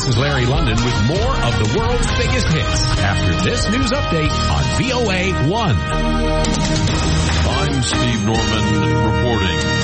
This is Larry London with more of the world's biggest hits after this news update on VOA 1. I'm Steve Norman reporting.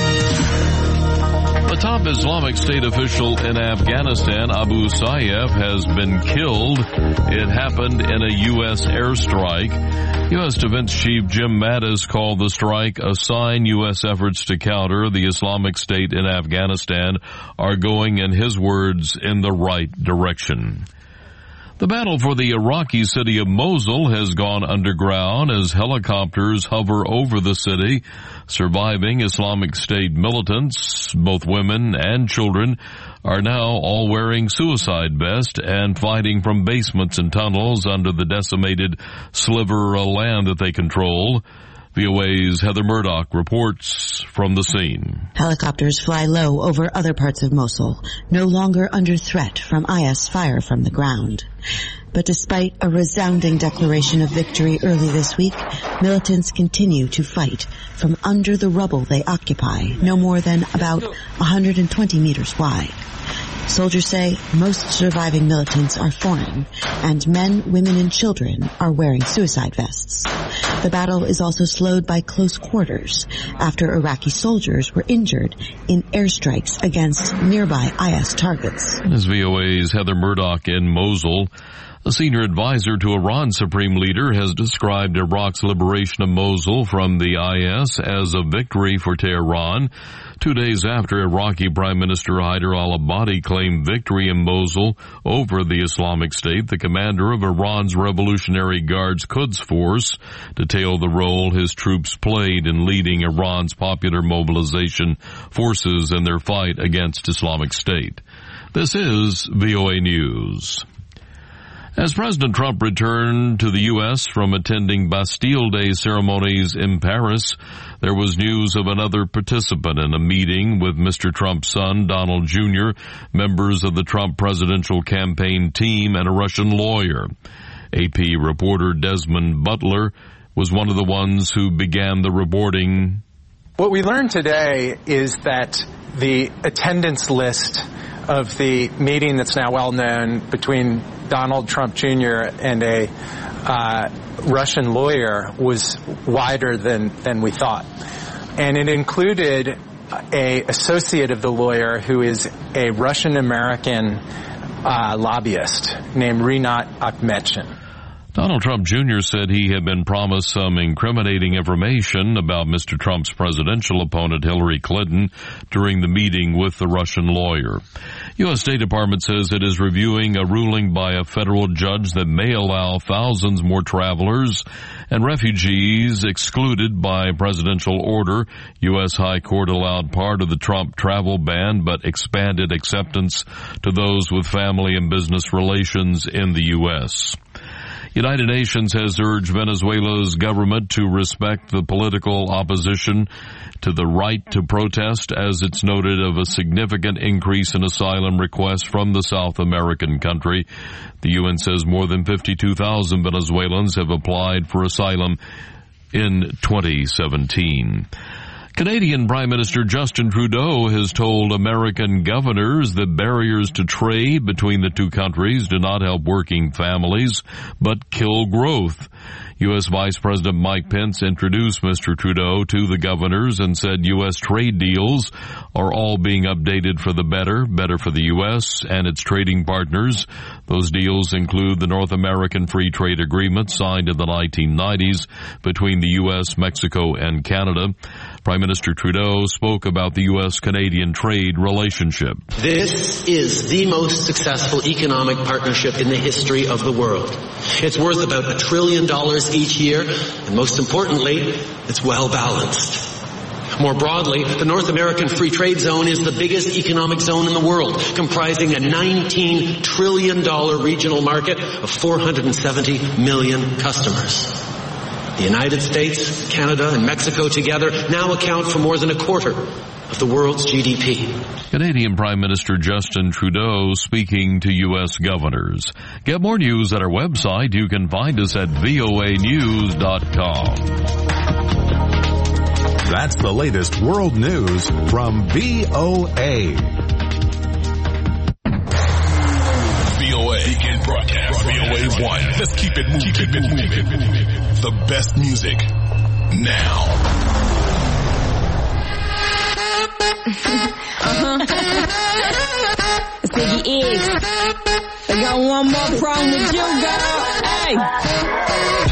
The top Islamic State official in Afghanistan, Abu Sayyaf, has been killed. It happened in a U.S. airstrike. U.S. Defense Chief Jim Mattis called the strike a sign U.S. efforts to counter the Islamic State in Afghanistan are going, in his words, in the right direction. The battle for the Iraqi city of Mosul has gone underground as helicopters hover over the city. Surviving Islamic State militants, both women and children, are now all wearing suicide vests and fighting from basements and tunnels under the decimated sliver of land that they control. VOA's Heather Murdoch reports from the scene. Helicopters fly low over other parts of Mosul, no longer under threat from IS fire from the ground. But despite a resounding declaration of victory early this week, militants continue to fight from under the rubble they occupy, no more than about 120 meters wide. Soldiers say most surviving militants are foreign, and men, women, and children are wearing suicide vests. The battle is also slowed by close quarters after Iraqi soldiers were injured in airstrikes against nearby IS targets. As VOA's Heather Murdoch in Mosul. A senior advisor to Iran's supreme leader has described Iraq's liberation of Mosul from the IS as a victory for Tehran. 2 days after Iraqi Prime Minister Haider al-Abadi claimed victory in Mosul over the Islamic State, the commander of Iran's Revolutionary Guards Quds Force detailed the role his troops played in leading Iran's popular mobilization forces in their fight against Islamic State. This is VOA News. As President Trump returned to the U.S. from attending Bastille Day ceremonies in Paris, there was news of another participant in a meeting with Mr. Trump's son, Donald Jr., members of the Trump presidential campaign team, and a Russian lawyer. AP reporter Desmond Butler was one of the ones who began the reporting. What we learned today is that the attendance list of the meeting that's now well known between Donald Trump Jr. and a Russian lawyer was wider than we thought. And it included a associate of the lawyer who is a Russian-American lobbyist named Rinat Akhmetshin. Donald Trump Jr. said he had been promised some incriminating information about Mr. Trump's presidential opponent Hillary Clinton during the meeting with the Russian lawyer. U.S. State Department says it is reviewing a ruling by a federal judge that may allow thousands more travelers and refugees excluded by presidential order. U.S. High Court allowed part of the Trump travel ban but expanded acceptance to those with family and business relations in the U.S. United Nations has urged Venezuela's government to respect the political opposition to the right to protest, as it's noted of a significant increase in asylum requests from the South American country. The UN says more than 52,000 Venezuelans have applied for asylum in 2017. Canadian Prime Minister Justin Trudeau has told American governors that barriers to trade between the two countries do not help working families, but kill growth. U.S. Vice President Mike Pence introduced Mr. Trudeau to the governors and said U.S. trade deals are all being updated for the better for the U.S. and its trading partners. Those deals include the North American Free Trade Agreement signed in the 1990s between the U.S., Mexico, and Canada. Prime Minister Trudeau spoke about the U.S.-Canadian trade relationship. This is the most successful economic partnership in the history of the world. It's worth about $1 trillion each year, and most importantly, it's well balanced. More broadly, the North American Free Trade Zone is the biggest economic zone in the world, comprising a $19 trillion regional market of 470 million customers. The United States, Canada, and Mexico together now account for more than a quarter of the world's GDP. Canadian Prime Minister Justin Trudeau speaking to U.S. governors. Get more news at our website. You can find us at voanews.com. That's the latest world news from VOA. one. Let's keep it moving. Keep it moving. The best music now. It's Iggy Iggs. I got one more problem with you, girl. Hey.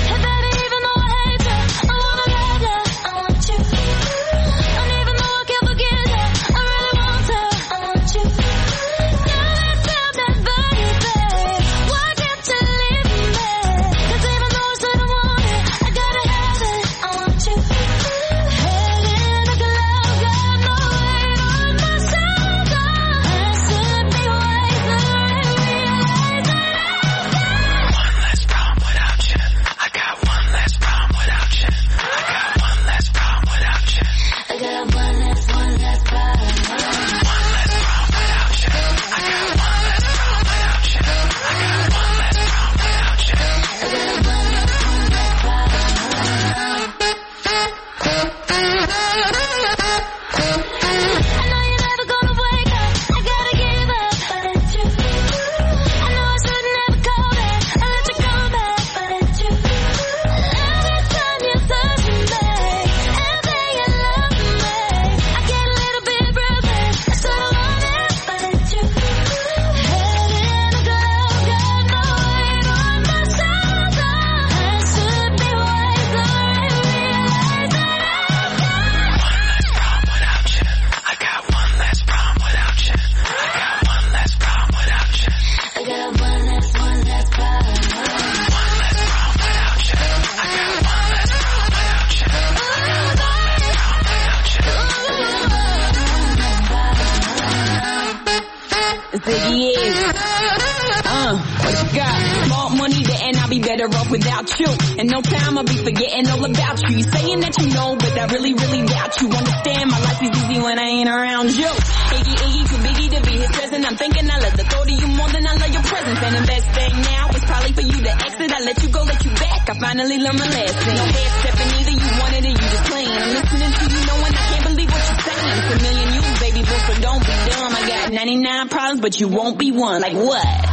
Without you, and no time I'll be forgetting all about you. You saying that you know, but I really, really doubt you. Understand my life is easy when I ain't around you. Iggy, Iggy, too biggie to be his present. I'm thinking I love the thought of you more than I love your presence. And the best thing now is probably for you to exit. I let you go, let you back. I finally learned my lesson. No head stepping either, you wanted it, you just playing. I'm listening to you knowing I can't believe what you're saying. It's a million you, baby, boy, so don't be dumb. I got 99 problems, but you won't be one. Like what?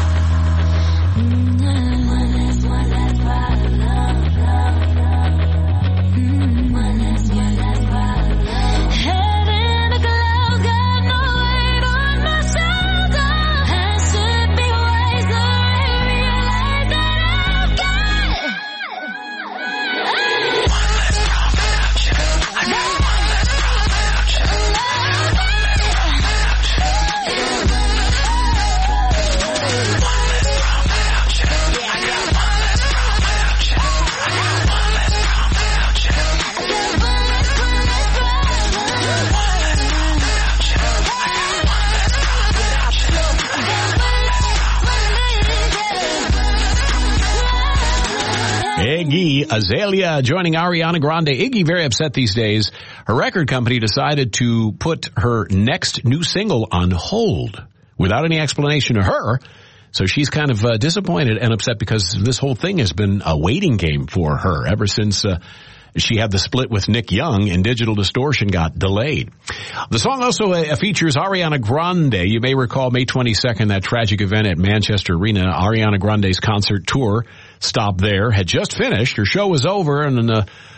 Iggy Azalea joining Ariana Grande. Iggy very upset these days. Her record company decided to put her next new single on hold without any explanation to her. So she's kind of disappointed and upset because this whole thing has been a waiting game for her ever since she had the split with Nick Young and Digital Distortion got delayed. The song also features Ariana Grande. You may recall May 22nd, that tragic event at Manchester Arena. Ariana Grande's concert tour stopped there, had just finished. Her show was over, and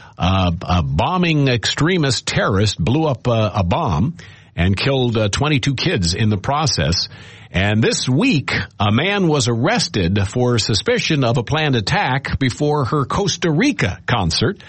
a bombing extremist terrorist blew up a bomb and killed 22 kids in the process. And this week, a man was arrested for suspicion of a planned attack before her Costa Rica concert.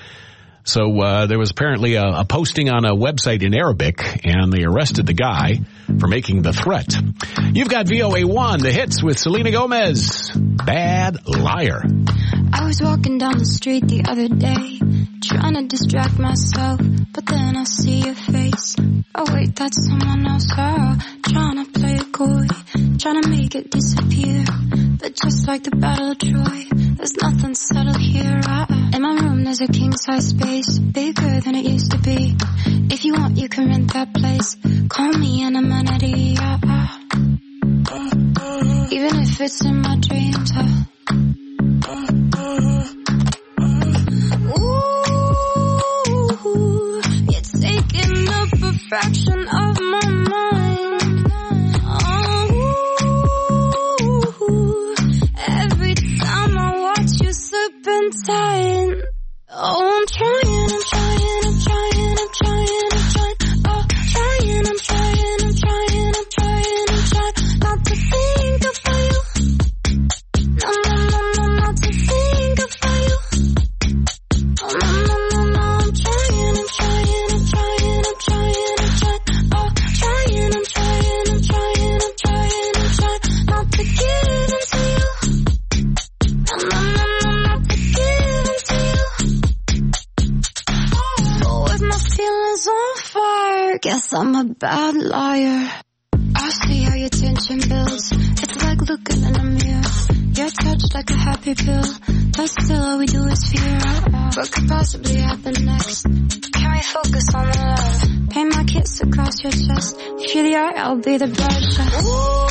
So there was apparently a posting on a website in Arabic, and they arrested the guy for making the threat. You've got VOA1, the hits with Selena Gomez, Bad Liar. I was walking down the street the other day, trying to distract myself, but then I see your face. Oh wait, that's someone else. Oh, trying to play it coy, trying to make it disappear. But just like the Battle of Troy, there's nothing settled here. In my room there's a king-size space, bigger than it used to be. If you want, you can rent that place. Call me an amenity. Even if it's in my dreams. Ooh, you're taking up a fraction of my mind. Oh, every time I walk inside. Oh, I'm trying. Oh, trying. Not to think about you. No, not to think about you. Oh, no, I'm trying. Oh, trying. Oh, trying. Not to give into you. No, not to give into you. Oh, with my feelings on fire, guess I'm a bad liar. I see how your tension builds. It's like looking in a mirror. You're touched like a happy pill, but still all we do is fear what could possibly happen next. Can we focus on the love? Paint my kiss across your chest. If you're the art, I'll be the bloodshot.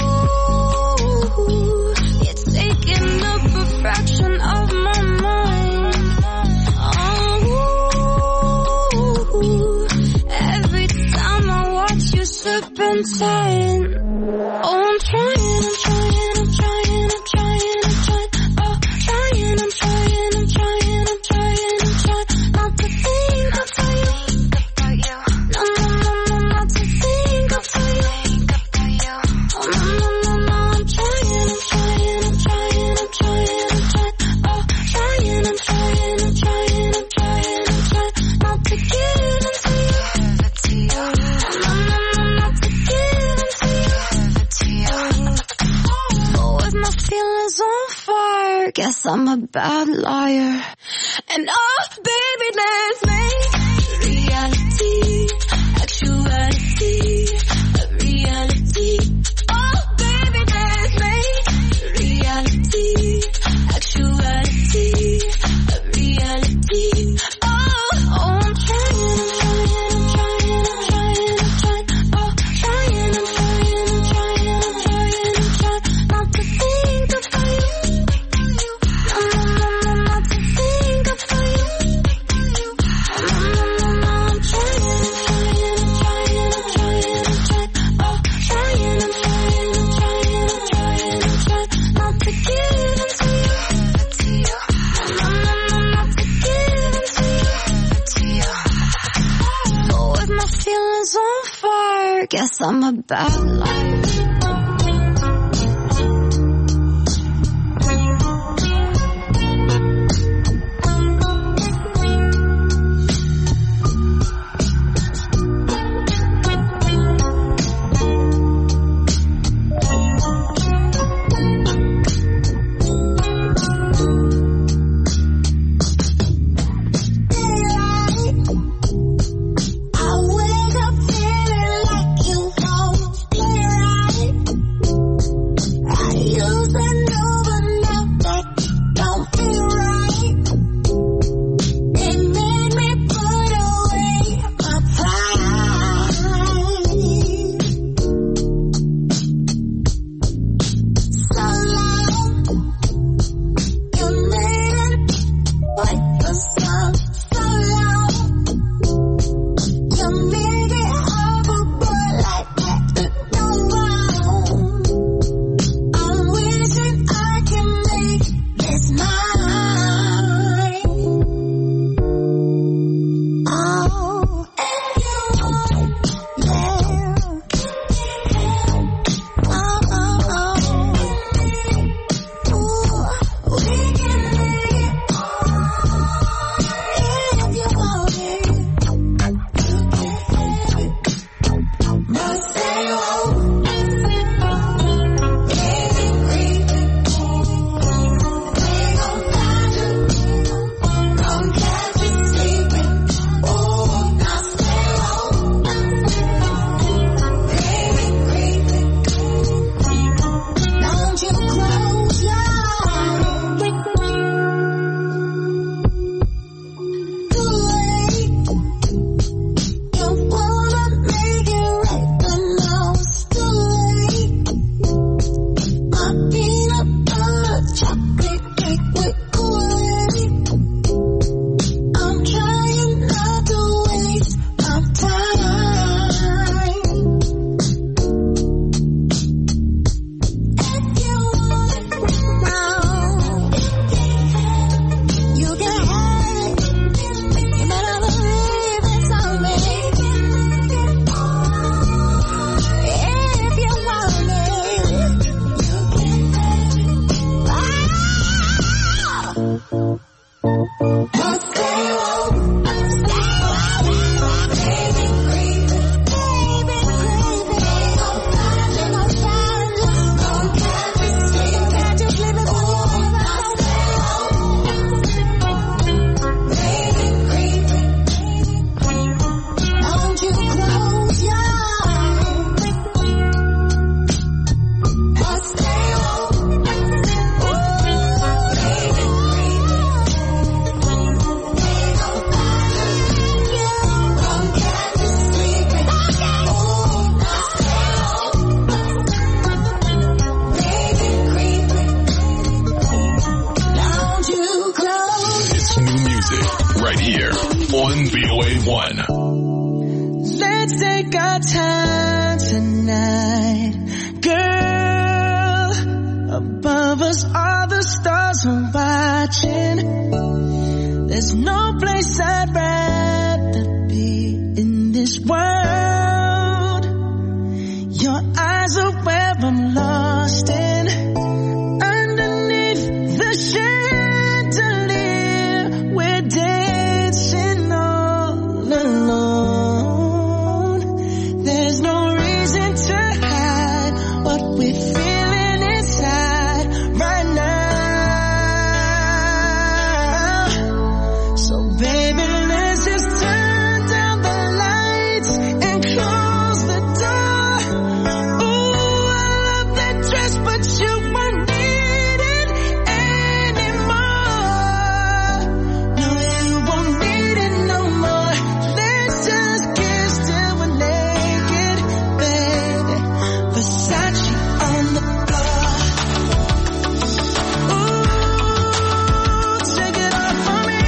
Ooh, it's taking up a fraction of my mind. Oh, every time I watch you slip inside. Oh, I'm trying. Oh, trying. Oh, trying. Not to think about you. No, not to think about you. Oh, no, I'm trying. Oh, trying. Not to give into you. No, not to give into you. Oh, with my feelings on fire, guess I'm a bad liar. And oh, baby, let's make reality, actuality, a reality. Oh, baby, let's make reality, actuality, a reality. Oh, I'm trying. Oh, trying. Not to think about you. No, not to think about you. No, I'm trying. Oh, trying. Not to give into you. No, not to give into you. Oh, with my feelings on fire, guess I'm a bad liar. I wake up feeling like you hold me right. VOA1. Let's take our time tonight, girl. Above us, all the stars are watching. There's no place I'd rather be in this world. Your eyes are where I'm lost in. Underneath the chandelier, we're dancing all alone. There's no reason to hide what we're feeling inside right now. So baby, let's just turn down the lights and close the door. Ooh, I love that dress, but you won't need it anymore. No, you won't need it no more. Let's just kiss till we're naked, baby. Versace on the floor. Ooh, take it off for me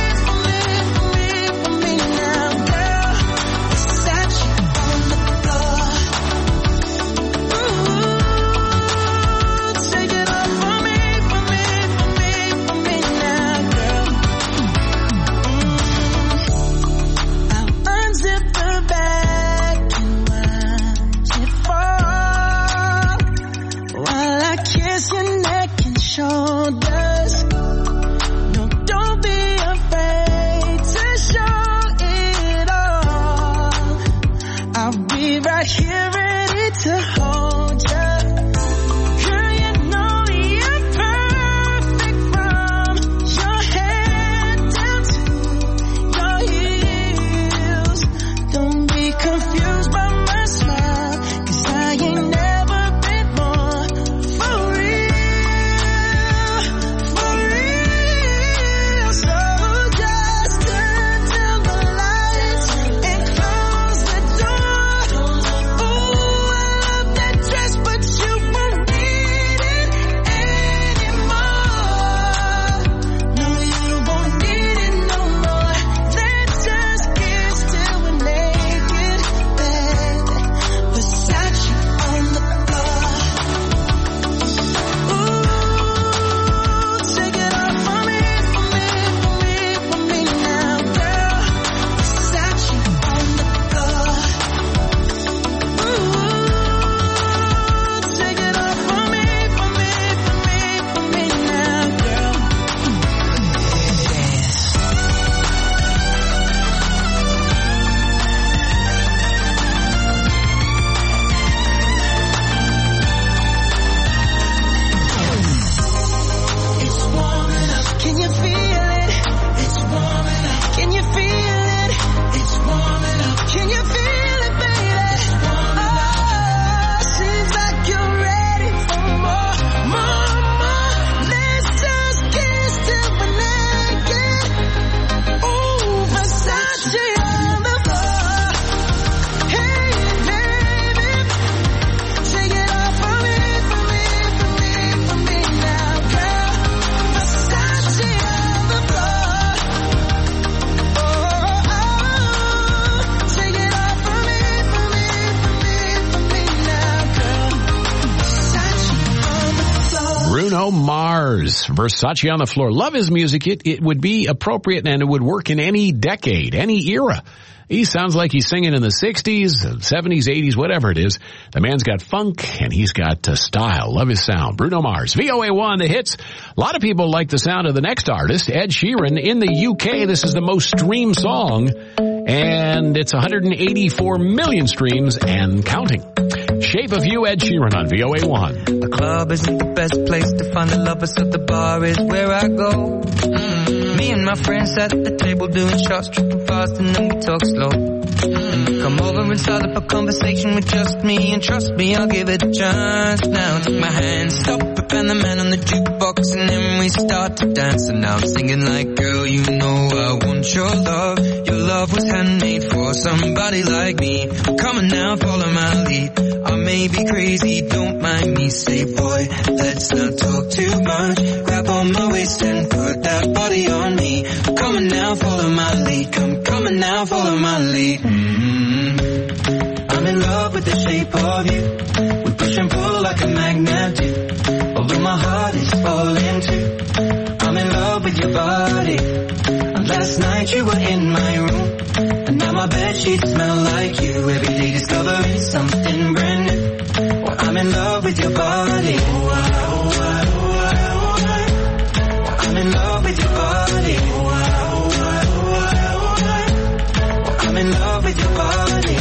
now, girl. Versace on the floor. Ooh, take it off for me now, girl. I'll unzip the bag and watch it fall while I kiss your neck and shoulders. No, don't be afraid to show it all. I'll be right here ready to hold ya. Girl, you know you're perfect from your head down to your heels. Don't be confused by my smile, 'cause I ain't never been more for real, for real. So just turn down the lights and close the door. Ooh, I love that dress, but you won't need it anymore. No, you won't need it no more. Let's just kiss till we're naked, baby. Versace on the floor. Ooh, take it off for me now, girl. Versace on the floor. Ooh, take it off for me now, girl. It's warming up, can you feel it? It's warming up, can you feel it? It's warming up, can you feel it, baby? Oh, seems like you're ready for more. Let's just kiss till we're naked. Ooh, Versace on the floor. Hey, baby, take it off for me now, girl. Versace on the floor. Oh, take it off for me now, girl. Versace on the floor. Bruno Mars, Versace on the floor. Love his music. It would be appropriate and it would work in any decade, any era. He sounds like he's singing in the 60s, 70s, 80s, whatever it is. The man's got funk and he's got style. Love his sound. Bruno Mars, VOA1, the hits. A lot of people like the sound of the next artist, Ed Sheeran. In the UK, this is the most streamed song, and it's 184 million streams and counting. Shape of You, Ed Sheeran on VOA1. The club isn't the best place to find the lovers, so the bar is where I go. Me and my friends sat at the table doing shots, tripping fast, and then we talk slow. And you come over and start up a conversation with just me, and trust me, I'll give it a chance. Now take my hand, stop it, and the man on the jukebox, and then we start to dance. And now I'm singing like, girl, you know I want your love. Your love was handmade for somebody like me. Come on now, follow my lead. I may be crazy, don't mind me. Say, boy, let's not talk too much. Grab on my waist and put that body on me. Come on now, follow my lead. Come on now, now, follow my lead. I'm in love with the shape of you. We push and pull like a magnet do. Although my heart is falling too. I'm in love with your body. And last night you were in my room. And now my bedsheets smell like you. Every day discovering something brand new. Well, I'm in love with your body. I'm in love with your body. I'm in love with your body.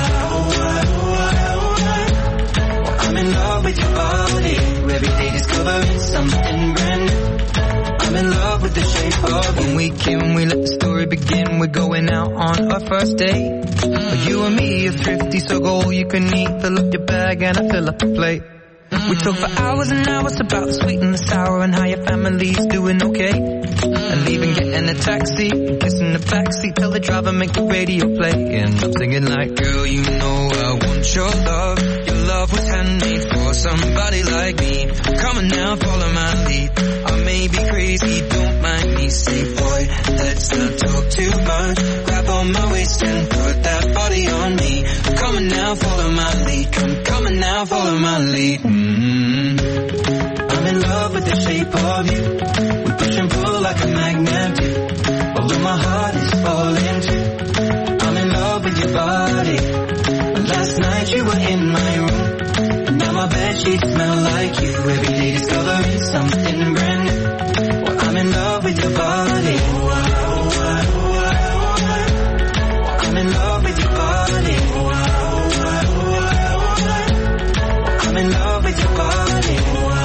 I'm in love with your body. Every day discovering something brand new. I'm in love with the shape of you. When we came, we let the story begin. We're going out on our first date. You and me are thrifty, so go all you can eat. Fill up your bag and I fill up the plate. We talk for hours and hours about the sweet and the sour and how your family's doing okay. And leaving, getting a taxi, kissing the backseat, tell the driver make the radio play. And I'm singing like, girl, you know I want your love. Your love was handmade for somebody like me. Come on now, follow my lead. I may be crazy, don't mind me. Say, boy, let's not talk too much. Grab on my waist and put that body on me. Come on now, follow my lead. Come on now, follow my lead. I'm in love with the shape of you. We push and pull like a magnet do. Although my heart is falling too. I'm in love with your body. Last night you were in my room. And now my bedsheets smell like you. Every day discovering something brand new. Well, I'm in love with your body. I'm in love with your body. I'm in love with your body.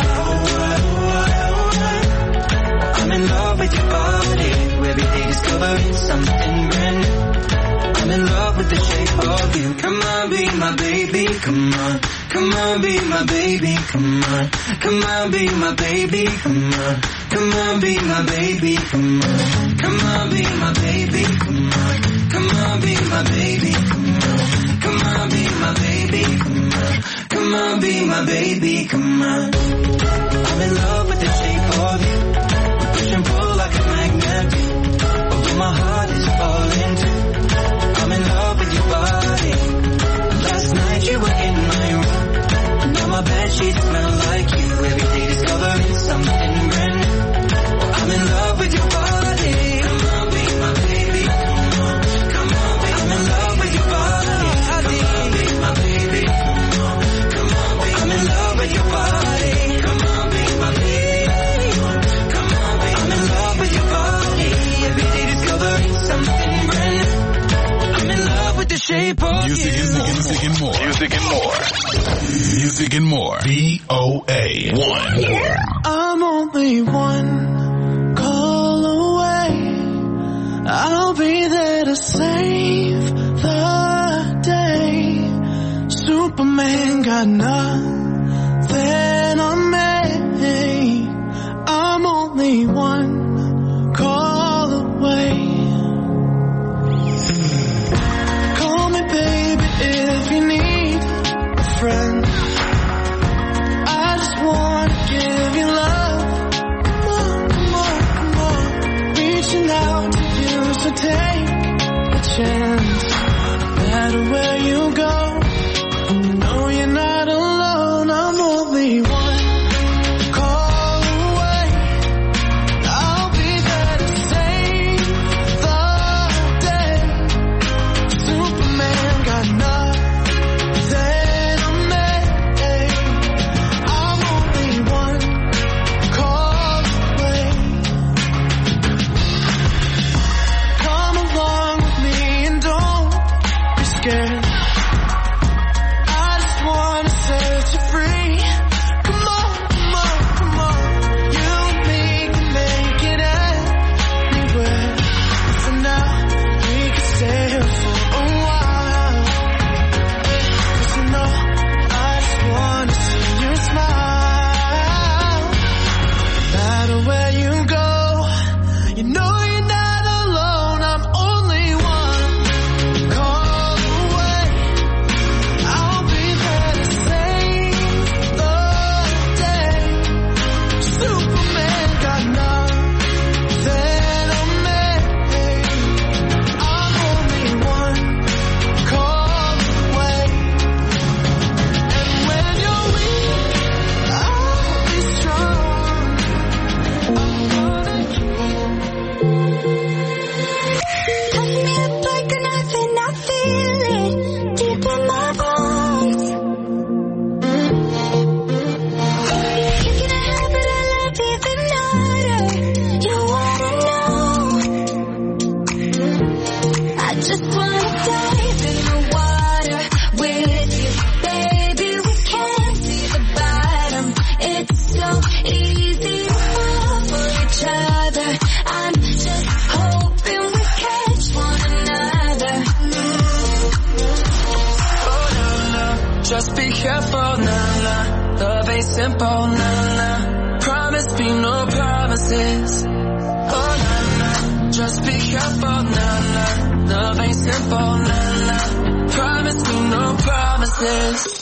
I'm in love with your body. Every day discovering something brand new. I'm in love with the shape of you. Come on, be my baby, come on. Come on, be my baby, come on. Come on, be my baby, come on. Come on, be my baby, come on. Come on, be my baby, come on. Come on, be my baby, come on. Come on, be my baby, come on. Come on, be my baby, come on. I'm in love with the shape of you. We push and pull like a magnet do. Although my heart is falling too. I'm in love with your body. Last night you were in my room. And now my bedsheets smell like you. Every day discovering something brand new. I'm in love with your body. Come on, be my baby. Come on, come on, be I'm in love with your body. Come on, be my baby. Come on, come on, be I'm in love with your body. Come on, be my baby. Come on, be I'm in love with your body. Every day discovering something brand new. I'm in love with the shape of music you. Music and more. Music and more. Music and more. VOA. I'm only one call away. I'll be there to save the day. Superman got nothing on me. I'm only one call away. Call me baby if you need a friend. I just wanna give you love. Come on, come on, come on. Reaching out to you, so take a chance. No matter where you go, you know you're not alone. I'm only one. simple, nah. Promise me no promises. Oh, nah. Just be careful, nah. Love ain't simple, nah. Promise me no promises.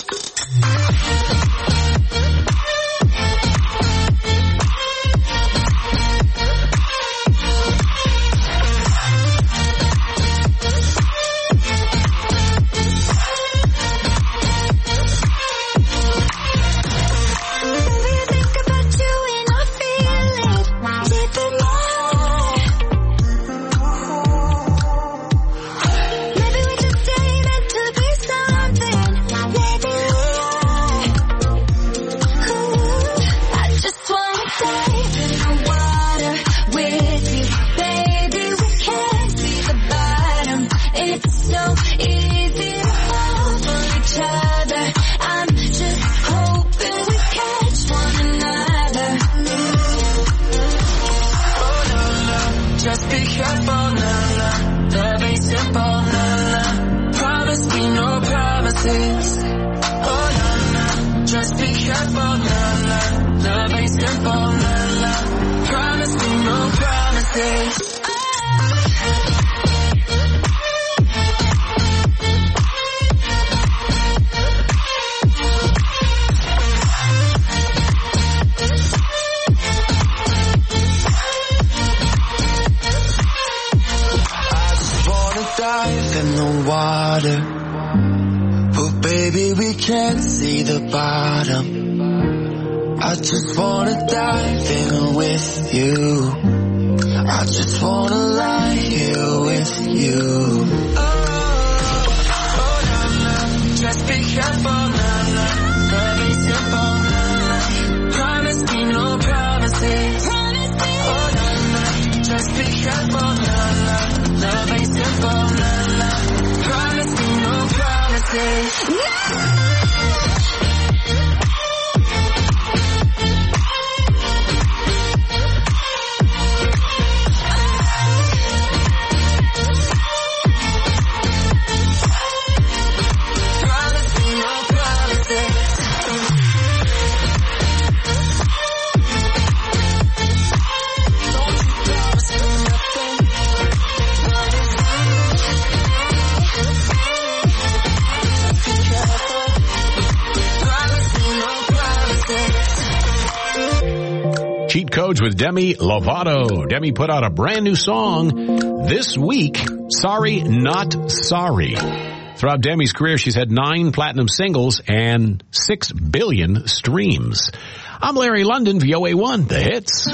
Cheat Codes with Demi Lovato. Demi put out a brand new song this week, Sorry Not Sorry. Throughout Demi's career, she's had 9 platinum singles and 6 billion streams. I'm Larry London, VOA1, The Hits.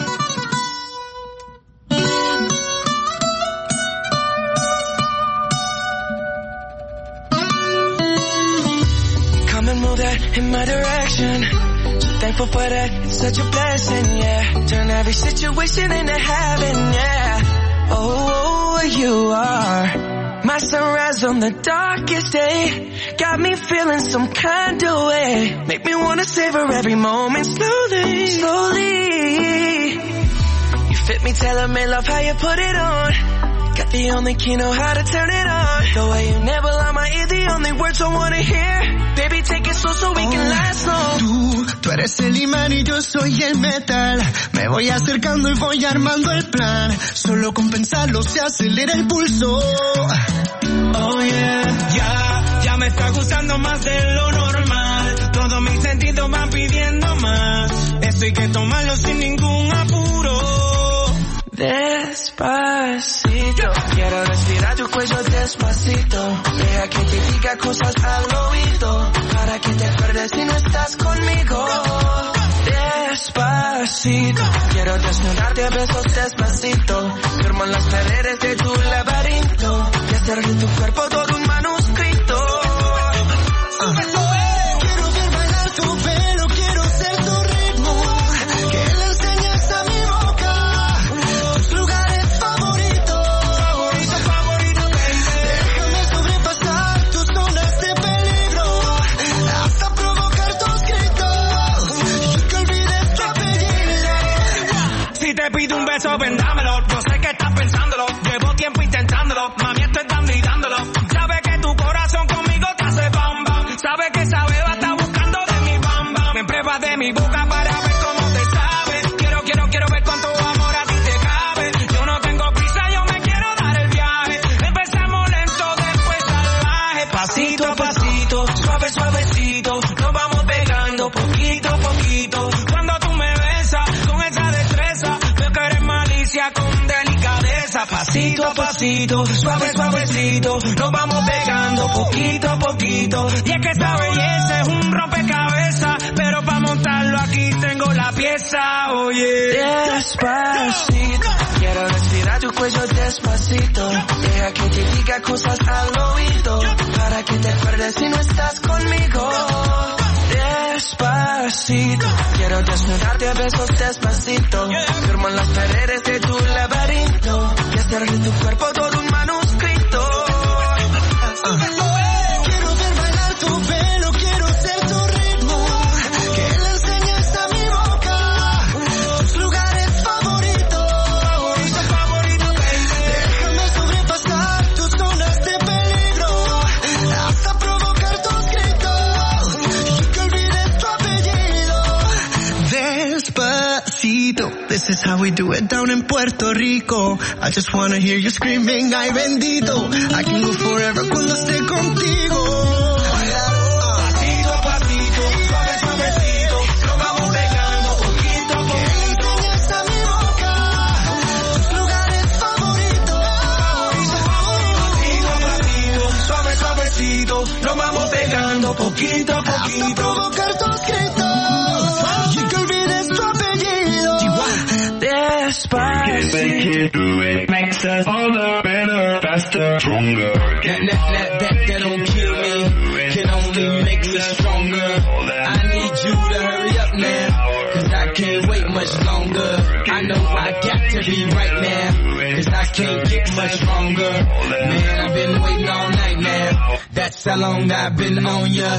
Come and move that in my direction. Thankful for that, it's such a blessing, yeah. Turn every situation into heaven, yeah. Oh, you are my sunrise on the darkest day. Got me feeling some kind of way. Make me wanna savor every moment slowly, slowly. You fit me, tailor-made, love how you put it on. Got the only key, know how to turn it on. The way you never lie my ear, the only words I wanna hear. Baby, take it slow so we can last long. Tú eres el imán y yo soy el metal. Me voy acercando y voy armando el plan. Solo con pensarlo se acelera el pulso. Oh yeah, ya me está gustando más de lo normal. Todos mis sentidos van pidiendo más. Esto hay que tomarlo sin ningún apuro. Despacito, quiero respirar tu cuello despacito. Deja que te diga cosas al oído, para que te acuerdes si no estás conmigo. Despacito, quiero desnudarte a besos despacito. Firmo en las paredes de tu laberinto y hacer de tu cuerpo todo un manuscrito. Quiero ver bailar tu pelo, quiero ser tu ritmo. Que le enseñes a mi boca tus lugares favoritos. Favorito, baby. Déjame sobrepasar tus zonas de peligro, hasta provocar tus gritos y que olvides tu apellido. Si te pido un beso, ven dámelo. Yo sé que estás pensándolo, llevo tiempo intentándolo. Mami, estoy dando y dándolo. Sabes que tu corazón conmigo te hace bam bam. Sabes que esa beba está buscando de mi bam bam. En prueba de mi boca Pasito a pasito, suave suavecito, nos vamos pegando poquito a poquito. Y es que esta belleza es un rompecabezas, pero para montarlo aquí tengo la pieza, oye. Despacito, quiero respirar tu cuello despacito. Deja que te diga cosas al oído, para que te acuerdes si no estás conmigo. Despacito, quiero desnudarte a besos despacito. Firmo en las paredes de tu laberinto y hacer de tu cuerpo todo un manuscrito. Quiero ver bailar tu pelo, quiero ser tu ritmo, que le enseñes a mi boca tus lugares favoritos. Déjame sobrepasar tus zonas de peligro, hasta provocar tus gritos y que olvides tu apellido. Despacito, this is how we do it down in Puerto Rico. I just wanna hear you screaming, ay bendito. I can go forever cuando esté contigo. Pasito a pasito, suave suavecito, nos vamos pegando poquito a poquito. Enseñas a mi boca tus lugares favoritos. Pasito a pasito, suave suavecito, nos vamos pegando poquito a poquito. Hasta provocar tus gritos y que olvides tu apellido. Despacito. It makes us all better, faster, stronger. That don't kill me, can only make me stronger. I need you to hurry up now, cause I can't wait much longer. I know I got to be right now, cause I can't get much longer. Man, I've been waiting all night now, that's how long I've been on ya.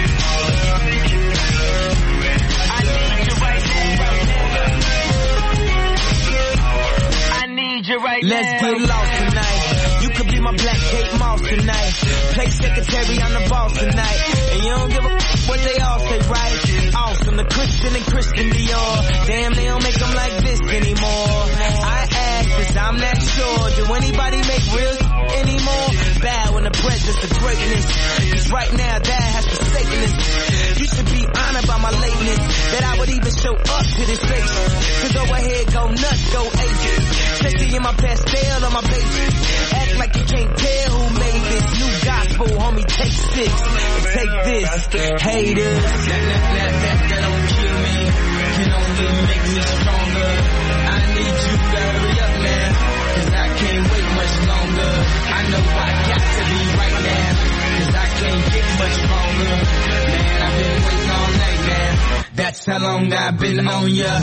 Let's get lost tonight. You could be my black Kate Moss tonight. Play secretary, I'm the boss tonight. And you don't give a what they all say, right? Awesome, the Christian and Christian Dior. Damn, they don't make them like this anymore. I ask this, I'm not sure. Do anybody make real anymore? Bow in the presence of greatness. Cause right now that has forsaken us. You should be honored by my lateness, that I would even show up to this place. So go ahead, go nuts, go ape. Especially in my pastel on my page. Act like you can't tell who made this new gospel, homie. Take 6 and take this, haters. That don't kill me, can only make me stronger. I need you to hurry up now, cause I can't wait much longer. I know I got to be right now, cause I can't get much longer. Man, I've been waiting all night now, that's how long I've been on ya.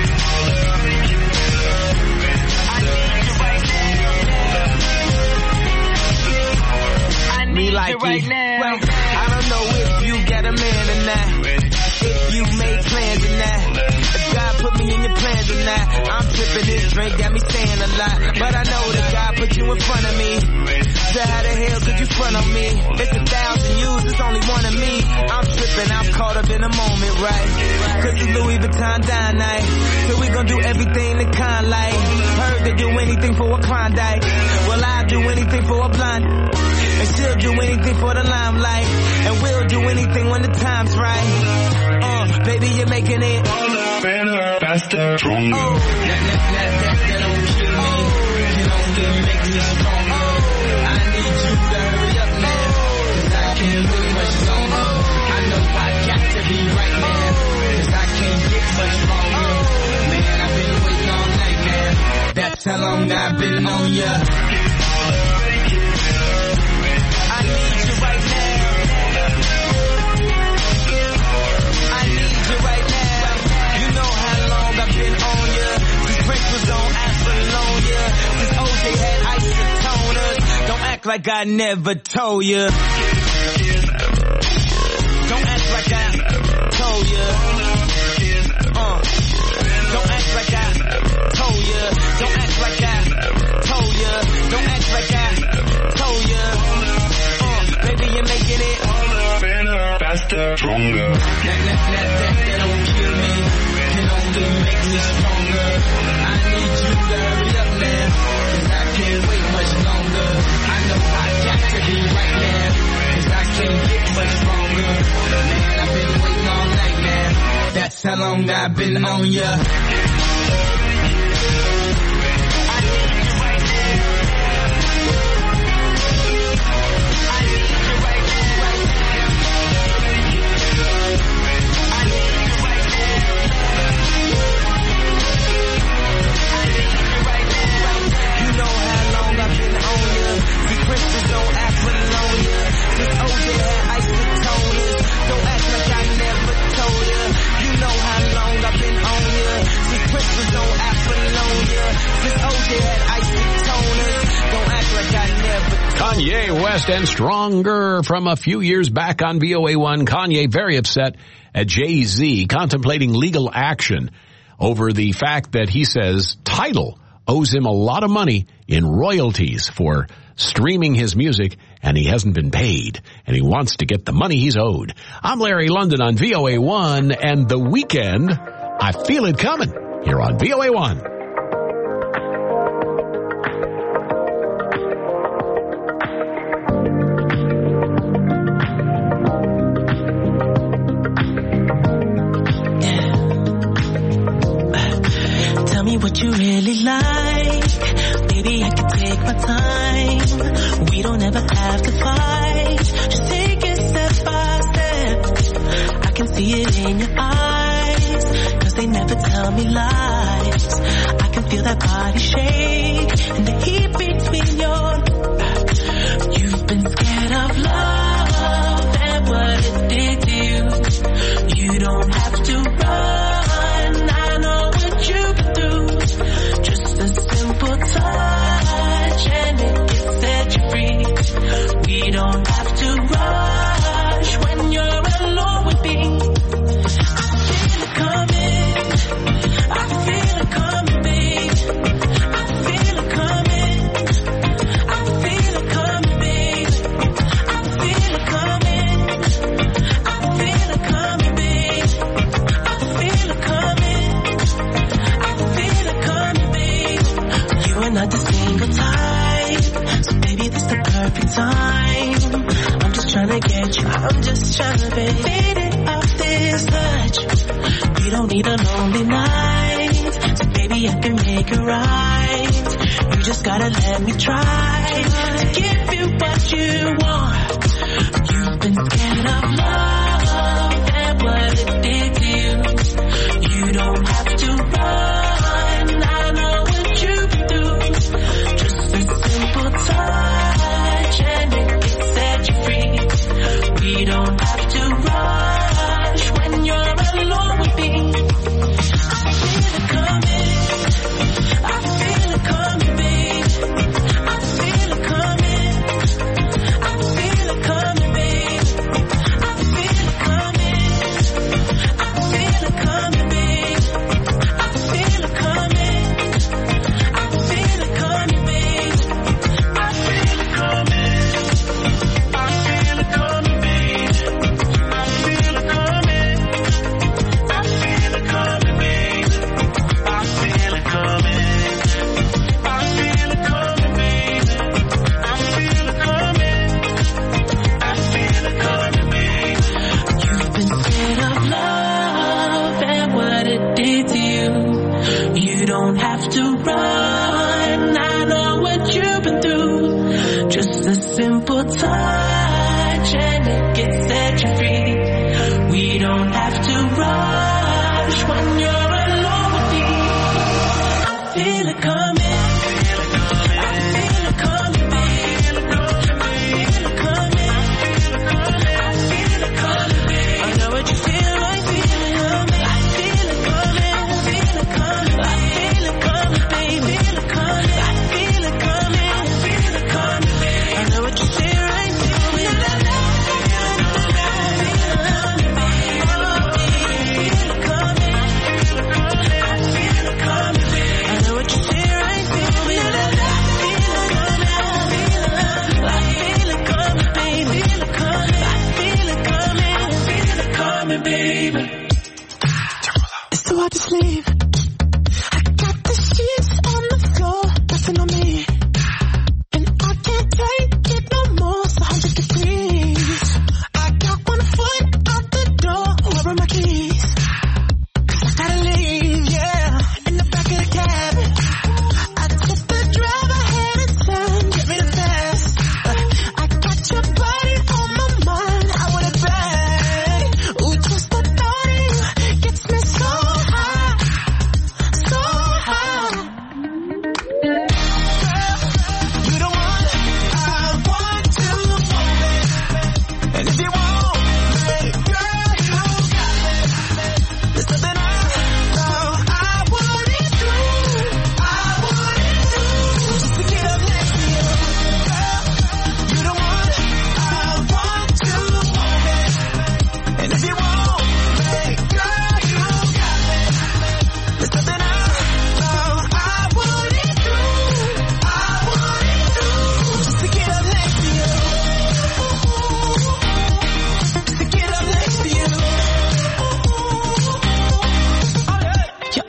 Me like you right now. Well, I don't know if you got a man or not, if you made plans or not, if God put me in your plans or not. I'm tripping, this drink got me saying a lot, but I know that God put you in front of me. So how the hell could you front on me? It's 1,000 yous, it's only one of me. I'm tripping, I'm caught up in the moment, right? Cause it's Louis Vuitton dine night, so we gon' do everything the kind like. Heard they do anything for a Klondike, well I'll do anything for a blind. And she'll do anything for the limelight, and we'll do anything when the time's right. Baby, you're making it all better, faster, stronger. That don't kill me, can only make me stronger. I need you to hurry up now, cause I can't wait much longer. I know I got to be right now, cause I can't get much longer. Man, I've been waiting all night now, that's how long I've been on ya. Like I never told you. Don't act like I told you. Don't act like I told you. Don't act like I told you. Don't act like I told you. Baby, you're making it better, faster, stronger. That don't kill me, can only make me stronger. I need you to hurry up now, cause I can't wait much longer. I know I got to be right now, cause I can't get much stronger. Man, I've been waiting all night now, that's how long I've been on ya. I need you right now. on Apollonia. Since OJ had ice with toners. Don't act like I never. Kanye West and Stronger from a few years back on VOA1. Kanye very upset at Jay-Z contemplating legal action over the fact that he says Tidal owes him a lot of money in royalties for streaming his music, and he hasn't been paid, and he wants to get the money he's owed. I'm Larry London on VOA1, and The Weeknd, I Feel It Coming, here on VOA1. What you really like, baby, I can take my time. We don't ever have to fight, just take it step by step. I can see it in your eyes, cause they never tell me lies. I can feel that body shake, and the heat between your. You've been scared of love, and what it did to you. You don't have to run, I know what you've been through. Just a simple touch and it can set you free. We don't have to rush when you're alone with me. I feel it coming, I feel it coming, babe. I feel it coming, I feel it coming, babe. I feel it coming, I feel it coming, babe. I feel it coming, I feel it coming, babe. You are not the single type, so baby this the perfect time. I'm just trying to get you, I'm just trying to be faded off this touch. We don't need a lonely night, so baby I can make it right. You just gotta let me try to give you what you want. You've been scared of love and what it did to you. You don't have to run, I know what you've been through. Just a simple touch and it can set you free. We don't have to rush when you're alone with me. I feel it coming, I feel it coming, babe. I feel it coming, I feel it coming, babe. I feel it coming, I feel it coming, babe. I feel it coming, I feel it coming, babe. I feel it coming, I feel it coming, babe. I feel it coming, I feel it coming, babe. I feel it coming, I feel it coming, babe. I feel it coming, I feel it coming, babe. You've been scared of love and what it did to you. You don't have to run, I know what you've been through. Just a simple touch and it can set you free. We don't have to rush when you're alone with me. I feel it coming, I feel it coming, babe. I feel it coming, I feel it coming, babe. I know what you feel, I feel it coming. I feel it coming, I feel it coming, I feel it coming, baby.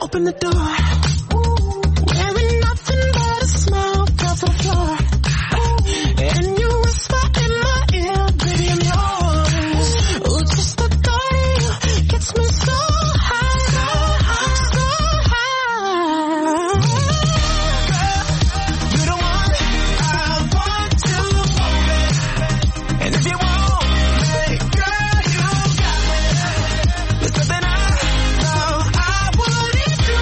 open the door. Wearing nothing but a small duffel floor. And you whisper in my ear, baby, I'm yours. Ooh, just the thought of you gets me so high, so high. Girl, you the one I want to hold me. And if you want me, girl, you got me. There's something I know I wouldn't do.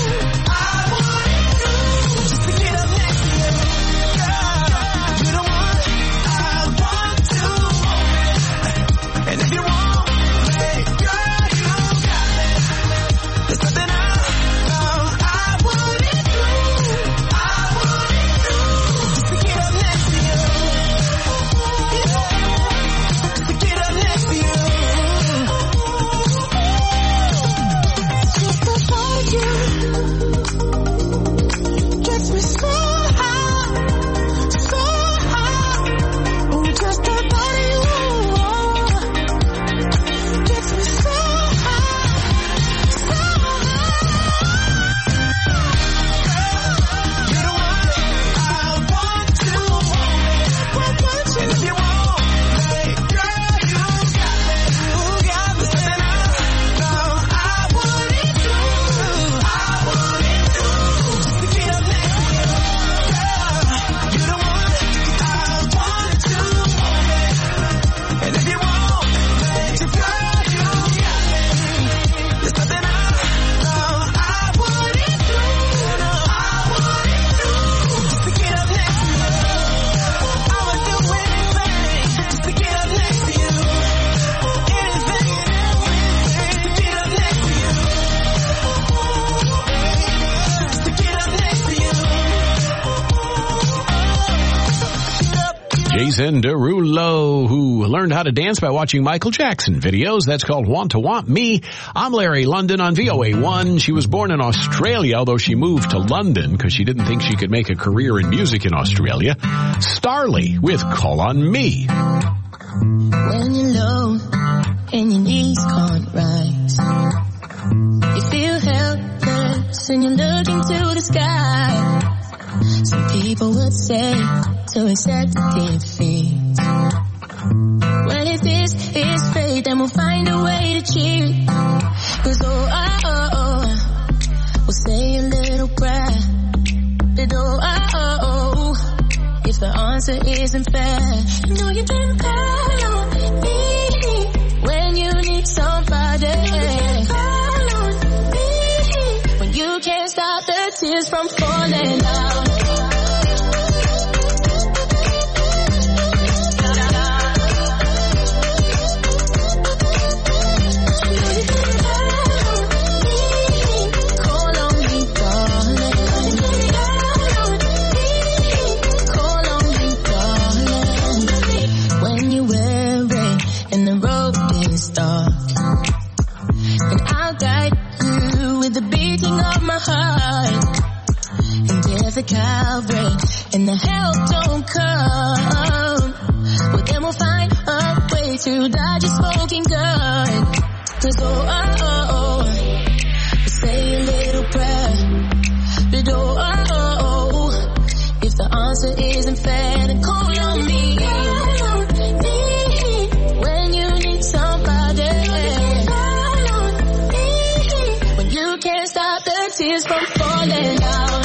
Just to get up next to you. Girl, you the one I want to hold me. And if you want me, girl, you got me. There's something I know I wouldn't do. Just to get up next to you. Just to get up next to you. Just the thought of you gets me so high, so high. Ooh, just the thought of you gets me so high, so high. You're the one I want to hold me. And if you want me, girl, you got me. There's something I know I wouldn't do. Just to get up next to you. Girl, you're the one I want to hold me. And if you want me, girl, you got me. There's something I know I wouldn't do. Just to get up next to you. I would do anything just to get up next to you. Anything and everything to get up next to you. Just to get up next to you. Jason Derulo, who learned how to dance by watching Michael Jackson videos. That's called Want to Want Me. I'm Larry London on VOA1. She was born in Australia, although she moved to London because she didn't think she could make a career in music in Australia. Starley with Call on Me. When you're low and your knees can't rise, you feel helpless and you're looking to the sky. Some people would say to accept defeat. Well, if this is fate, then we'll find a way to cheat. 'Cause we'll say a little prayer. But if the answer isn't fair, you know you can call on me when you need somebody. Call on me when you can't stop the tears from falling down. Call on me, darling. Call on me, darling. When you're weary and the road is dark, and I'll guide you with the beating of my heart. And if the Calvary and the help don't come, well then we'll find a way to dodge your smoking gun. 'Cause we'll say a little prayer. But if the answer isn't fair, then call on me. When you need somebody. When you can't stop the tears from falling down.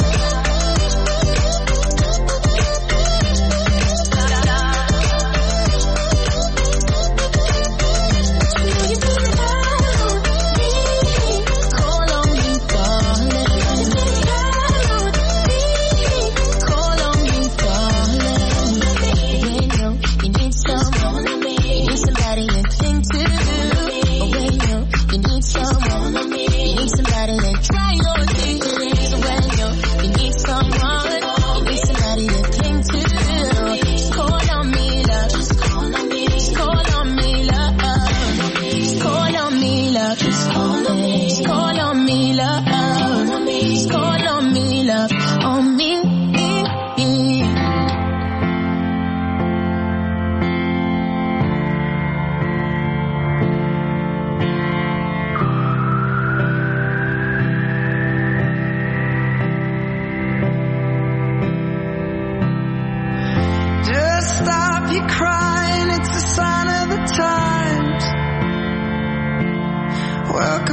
Call on me, darling. Call on me, darling. When you need someone, you need somebody to cling to. When you need someone, you need somebody to try your tears. When you need someone, you need somebody to cling to. Call on me, love. Call on me, call on me, love. Call on me, love. Call on me, call on me, love. Call on me, love. On me.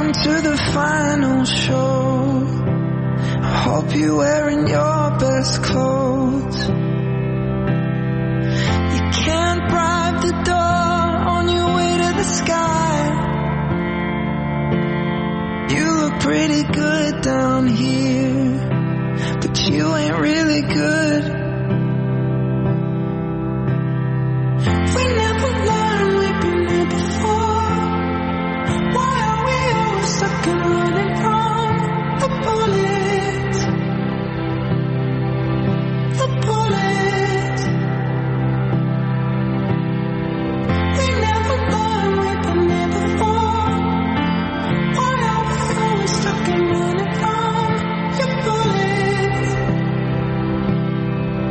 Welcome to the final show. I hope you're wearing your best clothes. You can't bribe the door on your way to the sky. You look pretty good down here, but you ain't really good. We never learned, we've been here before. Why are we always stuck and running from the bullets? The bullets. We never learned, we've been here before. Why are we always stuck and running from your bullets?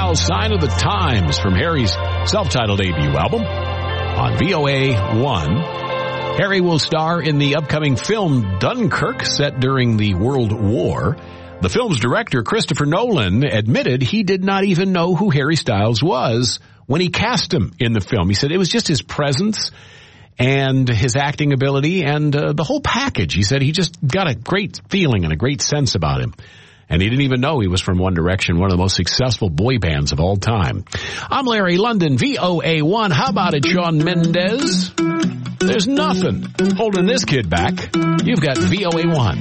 Styles, Sign of the Times from Harry's self-titled debut album on VOA 1. Harry will star in the upcoming film Dunkirk, set during the World War. The film's director, Christopher Nolan, admitted he did not even know who Harry Styles was when he cast him in the film. He said it was just his presence and his acting ability and the whole package. He said he just got a great feeling and a great sense about him. And he didn't even know he was from One Direction, one of the most successful boy bands of all time. I'm Larry London, VOA 1. How about it, Shawn Mendes? There's nothing holding this kid back. You've got VOA 1.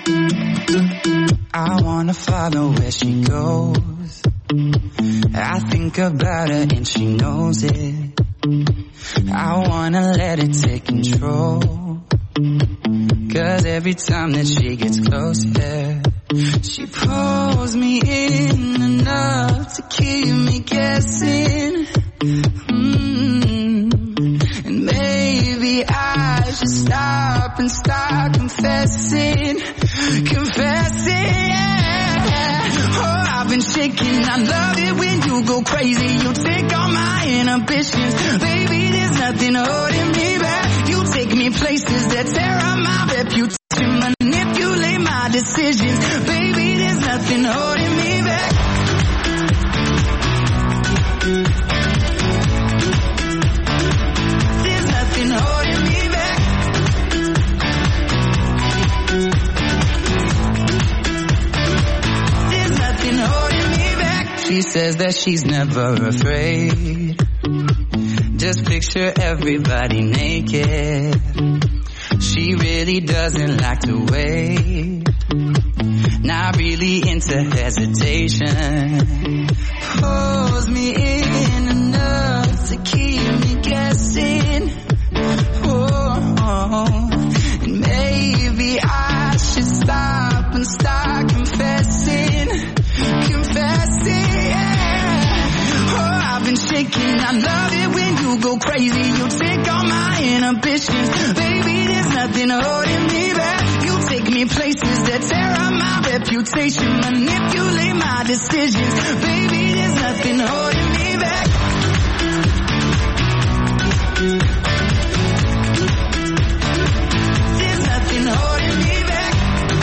I wanna follow where she goes. I think about her and she knows it. I wanna let it take control. 'Cause every time that she gets closer, she pulls me in enough to keep me guessing. And maybe I should stop and start confessing. Oh, I've been shaking. I love it when you go crazy. You take all my inhibitions. Baby, there's nothing holding me back. You take me places that tear up my reputation. Manipulate my decisions. Baby, there's nothing holding me back. There's nothing holding me back. There's nothing holding me back. She says that she's never afraid. Just picture everybody naked. She really doesn't like to wait. Not really into hesitation. Pulls me in enough to keep me guessing. Oh, and maybe I should stop and start confessing. Oh, I've been shaking. I love it when you go crazy. You take all my inhibitions. Baby, there's nothing holding me back. You take me places that tear up my reputation. Manipulate my decisions. Baby, there's nothing holding me back. There's nothing holding me back.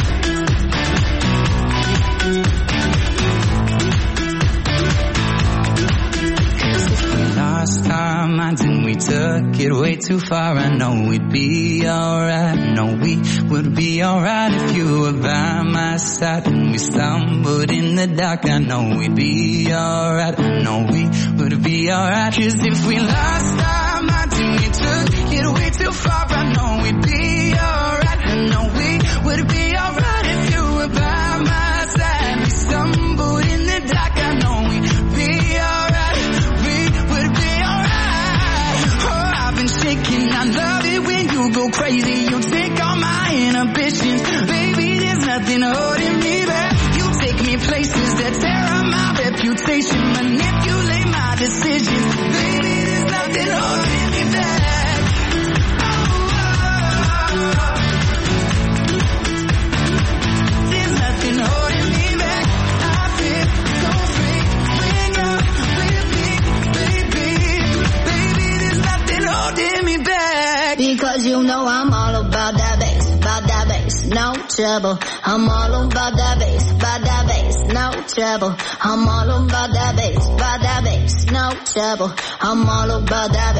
Lost our minds and we took it way too far. I know we'd be alright. I know we would be alright if you were by my side. And we stumbled in the dark. I know we'd be alright. I know we would be alright. 'Cause if we lost our minds and we took it way too far, I know we'd be alright. I know we would be alright if you were by my side. We stumbled in the dark. I know we'd be alright. I love it when you go crazy. You take all my inhibitions. Baby, there's nothing holding me back. You take me places that tear up my reputation. Manipulate my decisions. Baby, there's nothing holding me back. There's nothing holding me back. I feel so free when you're with me, baby. Baby, there's nothing holding me back. Because you know I'm all about that bass, no trouble. I'm all about that bass, no trouble. I'm all about that bass, no trouble. I'm all about that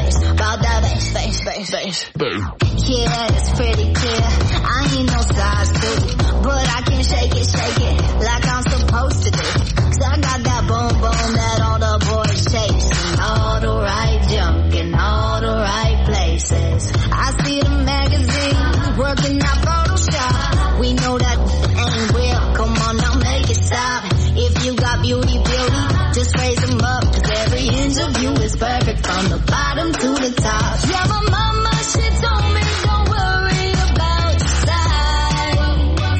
bass. Yeah, it's pretty clear. I ain't no size 2, but I can shake it like I'm supposed to do. 'Cause I got that boom boom that all the boys chase. All the right junk in all the right places. I see the magazine working out Photoshop. We know that ain't real. Come on now, make it stop. If you got beauty, just raise them up. 'Cause every inch of you is perfect from the bottom to the top. Yeah, my mama, she told me don't worry about your size.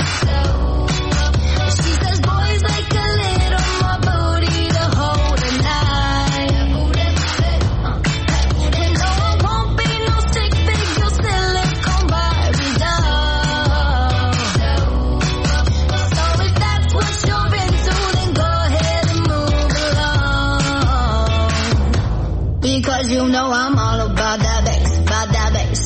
She says boys like a little more booty to hold a knife. And no, I won't be no stick figure silicone Barbie doll.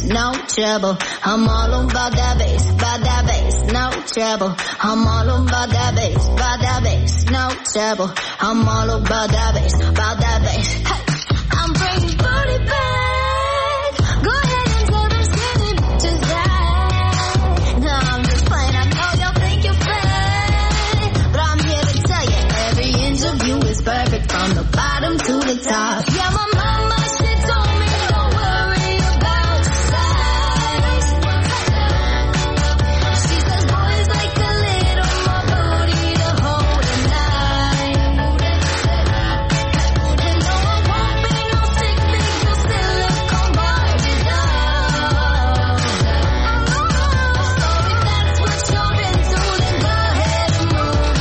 no trouble. I'm all about that bass, no trouble. I'm all about that bass, no trouble. I'm all about that bass, Hey, I'm bringing booty back. Go ahead and tell them skinny bitches that. No, I'm just playing. I know y'all think you're fake, but I'm here to tell you every inch of you is perfect from the bottom to the top. Yeah, my mama, she told me don't worry about size. She says boys like a little more booty to hold at night. And no, I won't be no stick big, you'll still look on Barbie doll. So if that's what you're into, then go ahead and move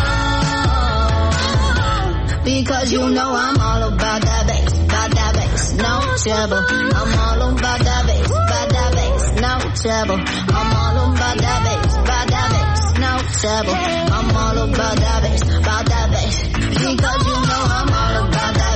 along. Because you know I'm all about that bass, no trouble. I'm all about that bass, no trouble. I'm all about that bass, no trouble. I'm all about that bass, because you know I'm all about that